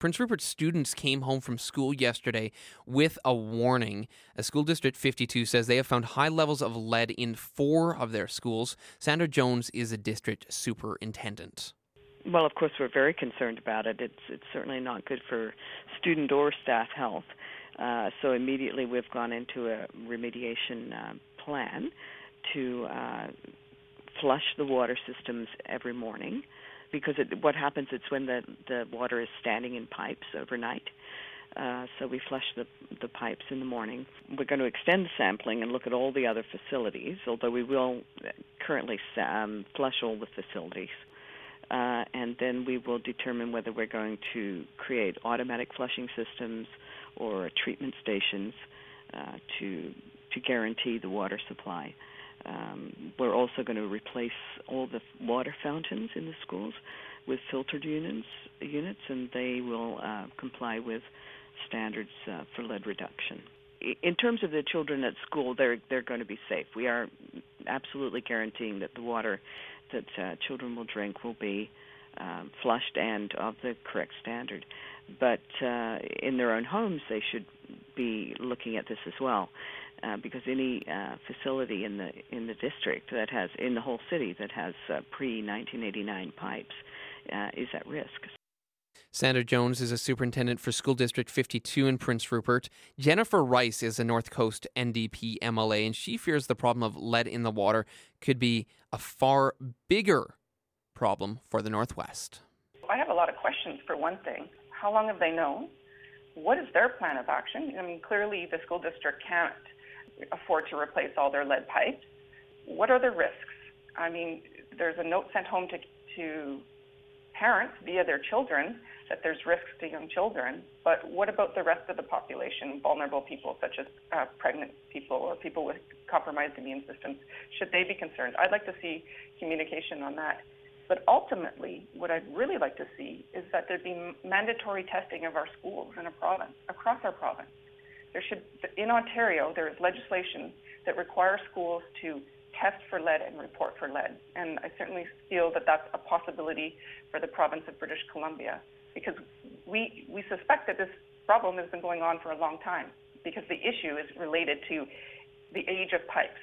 Prince Rupert students came home from school yesterday with a warning. School District 52 says they have found high levels of lead in 4 of their schools. Sandra Jones is a district superintendent. Well, of course, we're very concerned about it. It's certainly not good for student or staff health. So immediately we've gone into a remediation plan to flush the water systems every morning, because what happens is when the water is standing in pipes overnight, so we flush the pipes in the morning. We're going to extend the sampling and look at all the other facilities, although we will currently flush all the facilities. And then we will determine whether we're going to create automatic flushing systems or treatment stations to guarantee the water supply. We're also going to replace all the water fountains in the schools with filtered units, and they will comply with standards for lead reduction. In terms of the children at school, they're going to be safe. We are absolutely guaranteeing that the water that children will drink will be flushed and of the correct standard. But in their own homes, they should be looking at this as well, because any facility in the district that has, in the whole city, that has pre-1989 pipes is at risk. Sandra Jones is a superintendent for School District 52 in Prince Rupert. Jennifer Rice is a North Coast NDP MLA, and she fears the problem of lead in the water could be a far bigger problem for the Northwest. I have a lot of questions, for one thing. How long have they known? What is their plan of action? I mean, clearly the school district can't afford to replace all their lead pipes. What are the risks? I mean, there's a note sent home to parents via their children that there's risks to young children, but what about the rest of the population, vulnerable people such as pregnant people or people with compromised immune systems? Should they be concerned? I'd like to see communication on that. But ultimately, what I'd really like to see is that there be mandatory testing of our schools in a province, across our province. In Ontario, there is legislation that requires schools to test for lead and report for lead. And I certainly feel that that's a possibility for the province of British Columbia, because we suspect that this problem has been going on for a long time, because the issue is related to the age of pipes.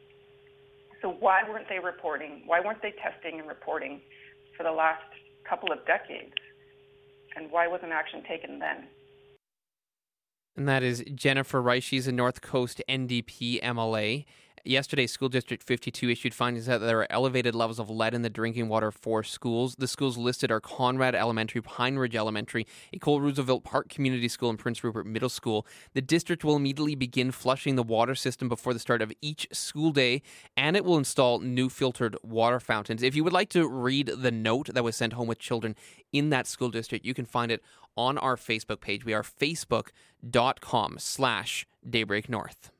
So why weren't they reporting? Why weren't they testing and reporting for the last couple of decades? And why wasn't action taken then? And that is Jennifer Rice. She's a North Coast NDP MLA. Yesterday, School District 52 issued findings that there are elevated levels of lead in the drinking water for schools. The schools listed are Conrad Elementary, Pine Ridge Elementary, Ecole Roosevelt Park Community School, and Prince Rupert Middle School. The district will immediately begin flushing the water system before the start of each school day, and it will install new filtered water fountains. If you would like to read the note that was sent home with children in that school district, you can find it on our Facebook page. We are facebook.com/daybreaknorth.